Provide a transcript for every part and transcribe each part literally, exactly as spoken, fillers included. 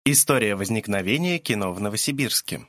История возникновения кино в Новосибирске.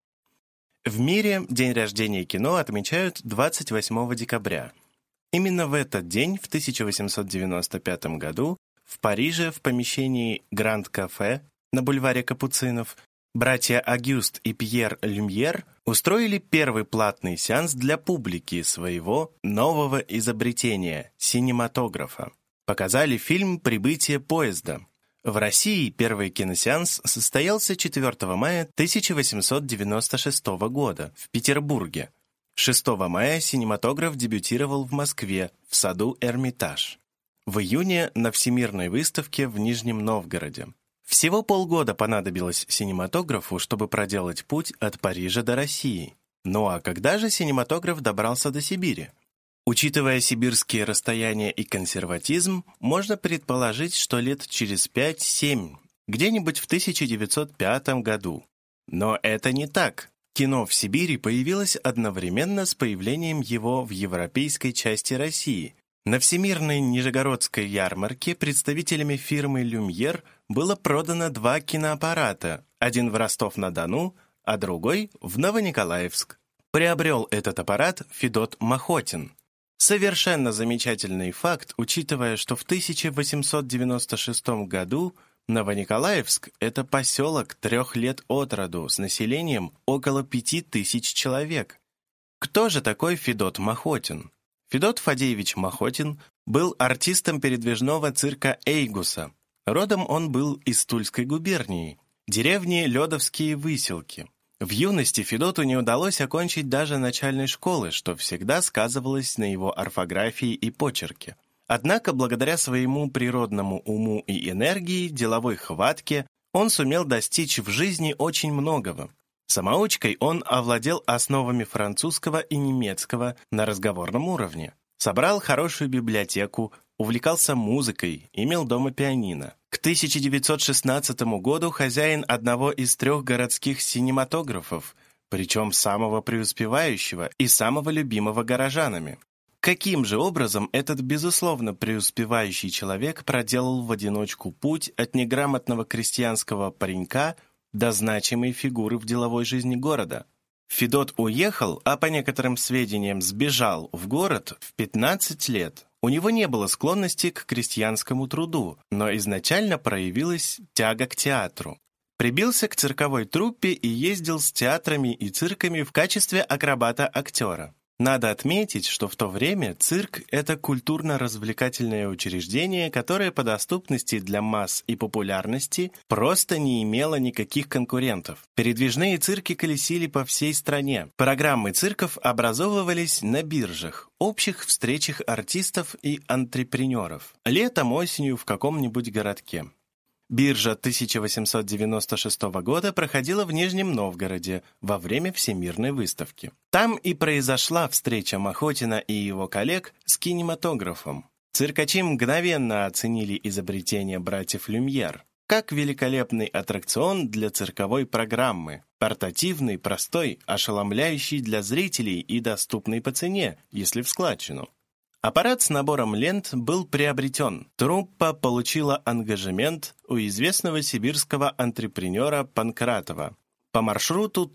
В мире день рождения кино отмечают двадцать восьмого декабря. Именно в этот день, в тысяча восемьсот девяносто пятом году, в Париже в помещении Гранд-кафе на бульваре Капуцинов братья Огюст и Пьер Люмьер устроили первый платный сеанс для публики своего нового изобретения – синематографа. Показали фильм «Прибытие поезда». В России первый киносеанс состоялся четвёртого мая тысяча восемьсот девяносто шестого года в Петербурге. шестого мая синематограф дебютировал в Москве в саду Эрмитаж. В июне на Всемирной выставке в Нижнем Новгороде. Всего полгода понадобилось синематографу, чтобы проделать путь от Парижа до России. Ну а когда же синематограф добрался до Сибири? Учитывая сибирские расстояния и консерватизм, можно предположить, что лет через пять-семь, где-нибудь в тысяча девятьсот пятом году. Но это не так. Кино в Сибири появилось одновременно с появлением его в европейской части России. На Всемирной Нижегородской ярмарке представителями фирмы «Люмьер» было продано два киноаппарата, один в Ростов-на-Дону, а другой в Новониколаевск. Приобрел этот аппарат Федот Махотин. Совершенно замечательный факт, учитывая, что в тысяча восемьсот девяносто шестом году Новониколаевск – это поселок трех лет от роду с населением около пяти тысяч человек. Кто же такой Федот Махотин? Федот Фадеевич Махотин был артистом передвижного цирка Эйгуса. Родом он был из Тульской губернии, деревни Ледовские Выселки. В юности Федоту не удалось окончить даже начальной школы, что всегда сказывалось на его орфографии и почерке. Однако, благодаря своему природному уму и энергии, деловой хватке, он сумел достичь в жизни очень многого. Самоучкой он овладел основами французского и немецкого на разговорном уровне. Собрал хорошую библиотеку, увлекался музыкой, имел дома пианино. К тысяча девятьсот шестнадцатому году хозяин одного из трех городских синематографов, причем самого преуспевающего и самого любимого горожанами. Каким же образом этот, безусловно, преуспевающий человек проделал в одиночку путь от неграмотного крестьянского паренька до значимой фигуры в деловой жизни города? Федот уехал, а по некоторым сведениям сбежал в город в пятнадцать лет. У него не было склонности к крестьянскому труду, но изначально проявилась тяга к театру. Прибился к цирковой труппе и ездил с театрами и цирками в качестве акробата-актера. Надо отметить, что в то время цирк – это культурно-развлекательное учреждение, которое по доступности для масс и популярности просто не имело никаких конкурентов. Передвижные цирки колесили по всей стране. Программы цирков образовывались на биржах, общих встречах артистов и антрепренеров. Летом, осенью в каком-нибудь городке. Биржа тысяча восемьсот девяносто шестого года проходила в Нижнем Новгороде во время Всемирной выставки. Там и произошла встреча Махотина и его коллег с кинематографом. Циркачи мгновенно оценили изобретение братьев Люмьер как великолепный аттракцион для цирковой программы, портативный, простой, ошеломляющий для зрителей и доступный по цене, если в складчину. Аппарат с набором лент был приобретен. Труппа получила ангажемент у известного сибирского антрепренера Панкратова по маршруту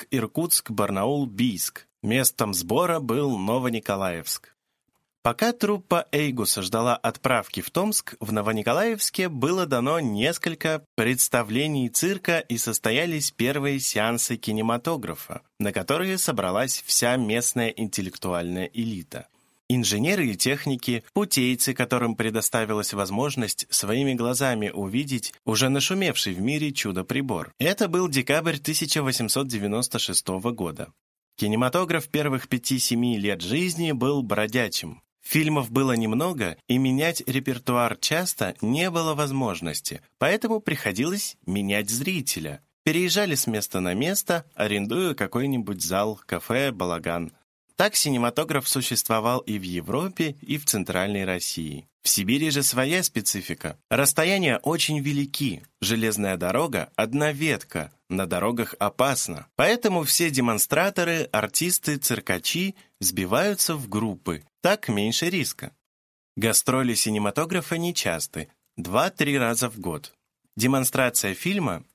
Томск-Иркутск-Барнаул-Бийск. Местом сбора был Новониколаевск. Пока труппа Эйгуса ждала отправки в Томск, в Новониколаевске было дано несколько представлений цирка и состоялись первые сеансы кинематографа, на которые собралась вся местная интеллектуальная элита. Инженеры и техники, путейцы, которым предоставилась возможность своими глазами увидеть уже нашумевший в мире чудо-прибор. Это был декабрь тысяча восемьсот девяносто шестого года. Кинематограф первых пяти-семи лет жизни был бродячим. Фильмов было немного, и менять репертуар часто не было возможности, поэтому приходилось менять зрителя. Переезжали с места на место, арендуя какой-нибудь зал, кафе, балаган. Так синематограф существовал и в Европе, и в Центральной России. В Сибири же своя специфика. Расстояния очень велики, железная дорога – одна ветка, на дорогах опасно. Поэтому все демонстраторы, артисты, циркачи сбиваются в группы, так меньше риска. Гастроли синематографа нечасты, два-три раза в год. Демонстрация фильма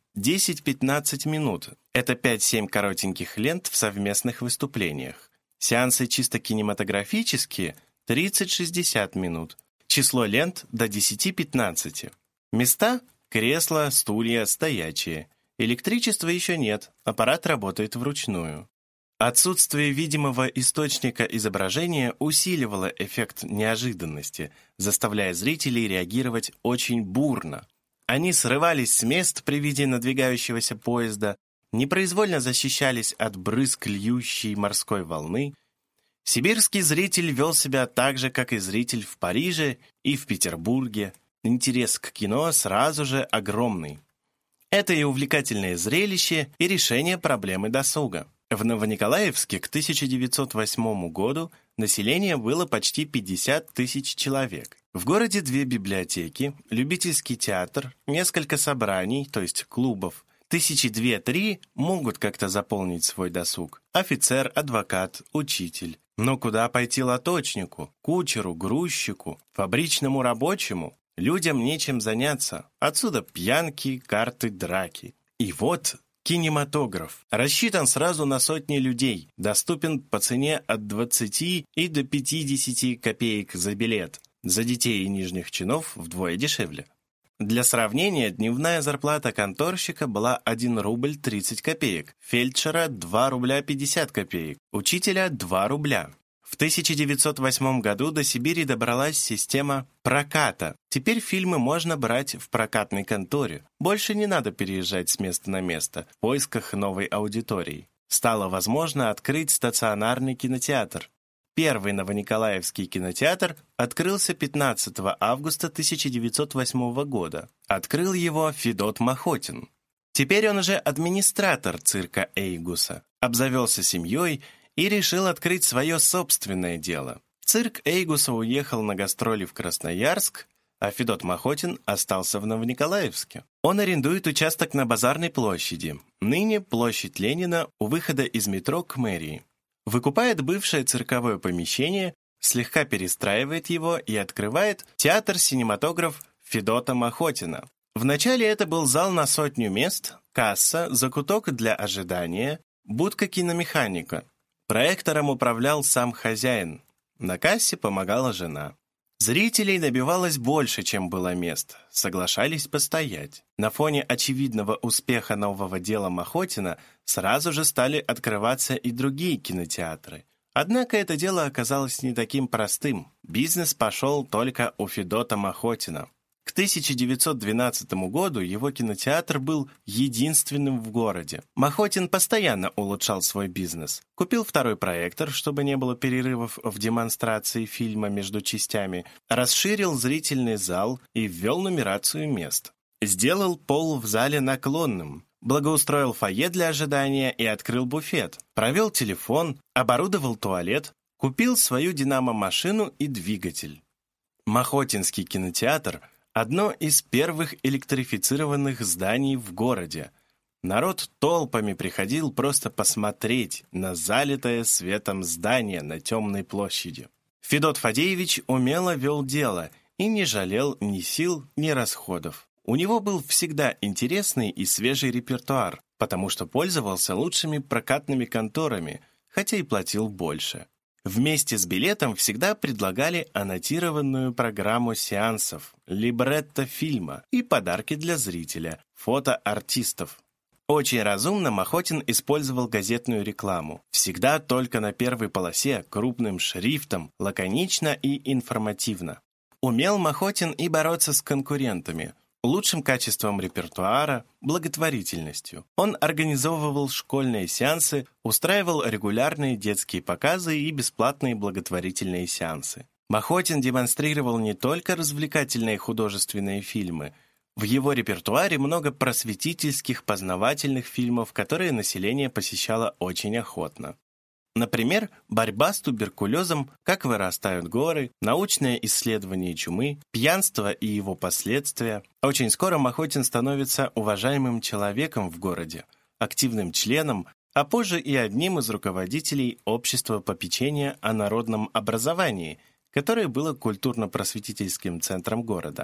десять-пятнадцать минут. Это пять-семь коротеньких лент в совместных выступлениях. Сеансы чисто кинематографические – тридцать-шестьдесят минут. Число лент до десяти-пятнадцати. Места – кресла, стулья, стоячие. Электричества еще нет, аппарат работает вручную. Отсутствие видимого источника изображения усиливало эффект неожиданности, заставляя зрителей реагировать очень бурно. Они срывались с мест при виде надвигающегося поезда, непроизвольно защищались от брызг льющей морской волны. Сибирский зритель вел себя так же, как и зритель в Париже и в Петербурге. Интерес к кино сразу же огромный. Это и увлекательное зрелище, и решение проблемы досуга. В Новониколаевске к тысяча девятьсот восьмому году население было почти пятьдесят тысяч человек. В городе две библиотеки, любительский театр, несколько собраний, то есть клубов. Тысячи две-три могут как-то заполнить свой досуг. Офицер, адвокат, учитель. Но куда пойти лоточнику, кучеру, грузчику, фабричному рабочему? Людям нечем заняться. Отсюда пьянки, карты, драки. И вот кинематограф. Рассчитан сразу на сотни людей. Доступен по цене от двадцати и до пятидесяти копеек за билет. За детей и нижних чинов вдвое дешевле. Для сравнения, дневная зарплата конторщика была один рубль тридцать копеек, фельдшера – два рубля пятьдесят копеек, учителя – два рубля. В тысяча девятьсот восьмом году до Сибири добралась система проката. Теперь фильмы можно брать в прокатной конторе. Больше не надо переезжать с места на место в поисках новой аудитории. Стало возможно открыть стационарный кинотеатр. Первый Новониколаевский кинотеатр открылся пятнадцатого августа тысяча девятьсот восьмого года. Открыл его Федот Махотин. Теперь он уже администратор цирка Эйгуса. Обзавелся семьей и решил открыть свое собственное дело. Цирк Эйгуса уехал на гастроли в Красноярск, а Федот Махотин остался в Новониколаевске. Он арендует участок на Базарной площади, ныне площадь Ленина у выхода из метро к мэрии. Выкупает бывшее цирковое помещение, слегка перестраивает его и открывает театр-синематограф Федота Махотина. Вначале это был зал на сотню мест, касса, закуток для ожидания, будка киномеханика. Проектором управлял сам хозяин. На кассе помогала жена. Зрителей набивалось больше, чем было мест. Соглашались постоять. На фоне очевидного успеха нового дела Махотина сразу же стали открываться и другие кинотеатры. Однако это дело оказалось не таким простым. Бизнес пошел только у Федота Махотина. К тысяча девятьсот двенадцатому году его кинотеатр был единственным в городе. Махотин постоянно улучшал свой бизнес. Купил второй проектор, чтобы не было перерывов в демонстрации фильма между частями, расширил зрительный зал и ввел нумерацию мест. Сделал пол в зале наклонным, благоустроил фойе для ожидания и открыл буфет, провел телефон, оборудовал туалет, купил свою динамо-машину и двигатель. Махотинский кинотеатр – одно из первых электрифицированных зданий в городе. Народ толпами приходил просто посмотреть на залитое светом здание на темной площади. Федот Фадеевич умело вел дело и не жалел ни сил, ни расходов. У него был всегда интересный и свежий репертуар, потому что пользовался лучшими прокатными конторами, хотя и платил больше. Вместе с билетом всегда предлагали аннотированную программу сеансов, либретто фильма и подарки для зрителя, фото артистов. Очень разумно Махотин использовал газетную рекламу. Всегда только на первой полосе, крупным шрифтом, лаконично и информативно. Умел Махотин и бороться с конкурентами, лучшим качеством репертуара, благотворительностью. Он организовывал школьные сеансы, устраивал регулярные детские показы и бесплатные благотворительные сеансы. Махотин демонстрировал не только развлекательные художественные фильмы. В его репертуаре много просветительских, познавательных фильмов, которые население посещало очень охотно. Например, борьба с туберкулезом, как вырастают горы, научное исследование чумы, пьянство и его последствия. Очень скоро Махотин становится уважаемым человеком в городе, активным членом, а позже и одним из руководителей общества попечения о народном образовании, которое было культурно-просветительским центром города.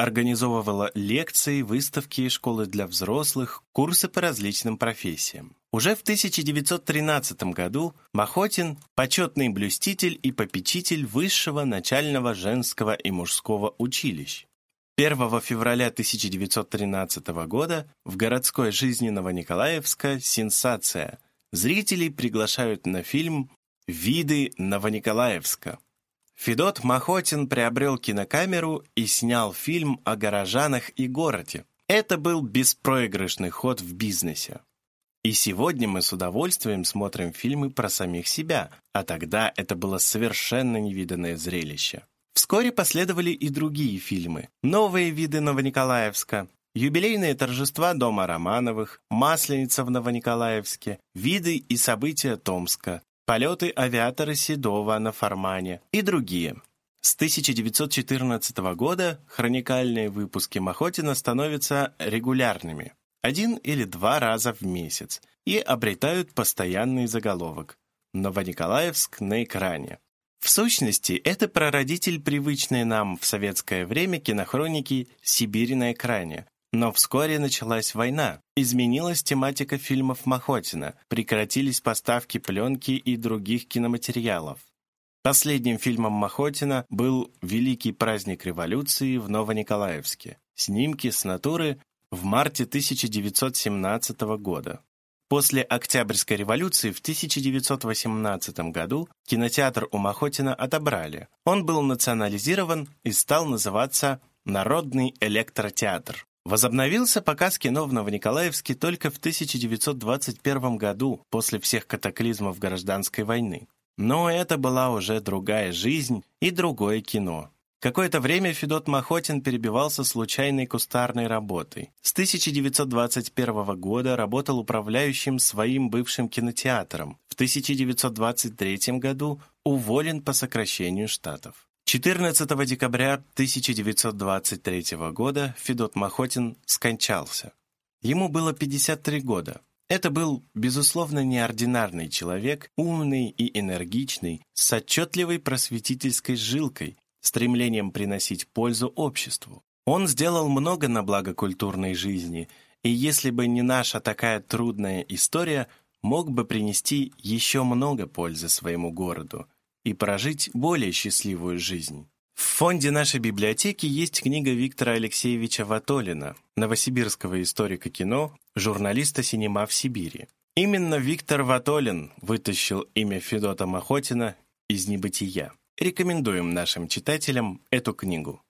организовывала лекции, выставки и школы для взрослых, курсы по различным профессиям. Уже в тысяча девятьсот тринадцатом году Махотин – почетный блюститель и попечитель Высшего начального женского и мужского училищ. первого февраля тысяча девятьсот тринадцатого года в городской жизни Новониколаевска сенсация. Зрителей приглашают на фильм «Виды Новониколаевска». Федот Махотин приобрел кинокамеру и снял фильм о горожанах и городе. Это был беспроигрышный ход в бизнесе. И сегодня мы с удовольствием смотрим фильмы про самих себя, а тогда это было совершенно невиданное зрелище. Вскоре последовали и другие фильмы. «Новые виды Новониколаевска», «Юбилейные торжества дома Романовых», «Масленица в Новониколаевске», «Виды и события Томска», «Полеты авиатора Седова на Фармане» и другие. С тысяча девятьсот четырнадцатого года хроникальные выпуски Махотина становятся регулярными, один или два раза в месяц, и обретают постоянный заголовок «Новониколаевск на экране». В сущности, это прародитель привычной нам в советское время кинохроники «Сибирь на экране». Но вскоре началась война, изменилась тематика фильмов Махотина, прекратились поставки пленки и других киноматериалов. Последним фильмом Махотина был «Великий праздник революции» в Новониколаевске. Снимки с натуры в марте тысяча девятьсот семнадцатого года. После Октябрьской революции в тысяча девятьсот восемнадцатом году кинотеатр у Махотина отобрали. Он был национализирован и стал называться «Народный электротеатр». Возобновился показ кино в Новониколаевске только в тысяча девятьсот двадцать первом году, после всех катаклизмов гражданской войны. Но это была уже другая жизнь и другое кино. Какое-то время Федот Махотин перебивался случайной кустарной работой. С тысяча девятьсот двадцать первого года работал управляющим своим бывшим кинотеатром. В тысяча девятьсот двадцать третьем году уволен по сокращению штатов. четырнадцатого декабря тысяча девятьсот двадцать третьего года Федот Махотин скончался. Ему было пятьдесят три года. Это был, безусловно, неординарный человек, умный и энергичный, с отчетливой просветительской жилкой, стремлением приносить пользу обществу. Он сделал много на благо культурной жизни, и если бы не наша такая трудная история, мог бы принести еще много пользы своему городу и прожить более счастливую жизнь. В фонде нашей библиотеки есть книга Виктора Алексеевича Ватолина, новосибирского историка кино, журналиста «Синема в Сибири». Именно Виктор Ватолин вытащил имя Федота Махотина из небытия. Рекомендуем нашим читателям эту книгу.